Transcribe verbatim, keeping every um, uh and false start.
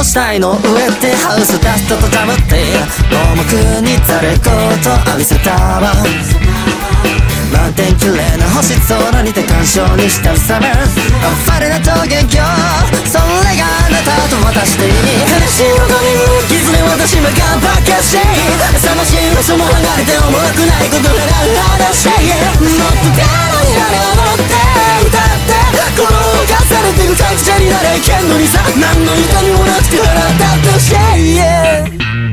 死体の上でハウスダストとダブって盲目にざれこと浴びせたわ。満天綺麗な星空にて感傷に浸るサマー、ファレなと元凶、それがあなたと私でいい。悲しい横に傷で私も頑張っかし寂しい場所も離れて重くないことなら話しもっと手のひらで踊って歌ってこの犯されてるくちゃになれけんのにさ、何の痛みもなくて笑ったってほしい